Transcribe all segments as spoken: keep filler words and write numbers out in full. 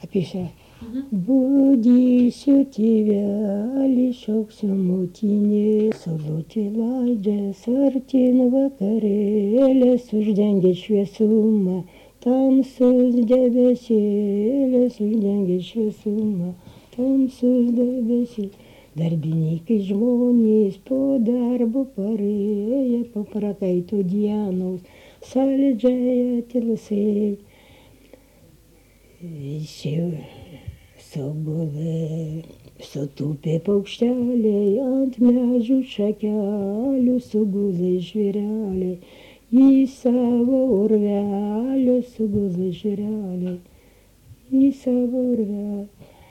пісня. Будісю тебя, лишокся мутине, солотила же сортин вакареле, сужден geçve suma, tam sözde vesile, sужден geçve suma, tam sözde vesile. Darbinikai žmonės po darbo parėję, po prakaito dienos, saldžiai tilsiai. Visi sobulai, sutūpė paukšteliai, ant medžių šakelių sugulai žvėreliai, į savo urvelį sugulai žvėreliai, į savo urvelį.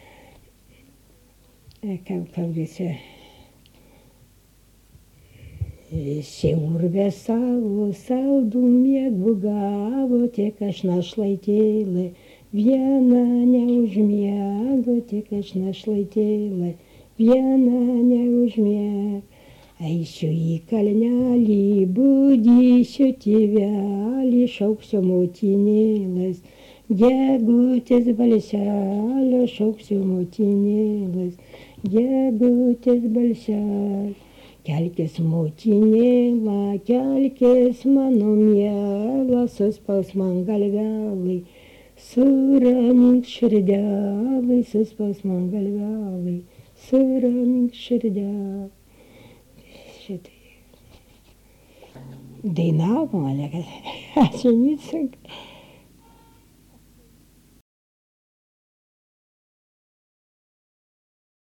Kalbėsi. Visi urvė savo saldų miegų gavo, tik aš našlaitėlė, viena neužmiego, tik aš našlaitėlė, viena neužmiego. Eisiu į kalnelį, budysiu tėvelį, šauksiu motinėlės, gegutės balselio, šauksiu motinėlės. Gegutės balselio, kelkis motinėla, kelkis mano miela, suspaus man galvelai, suramink širdelai, suspaus man galvelai, suramink širdelai. Šitai. Dainavo mane, kad aš nic.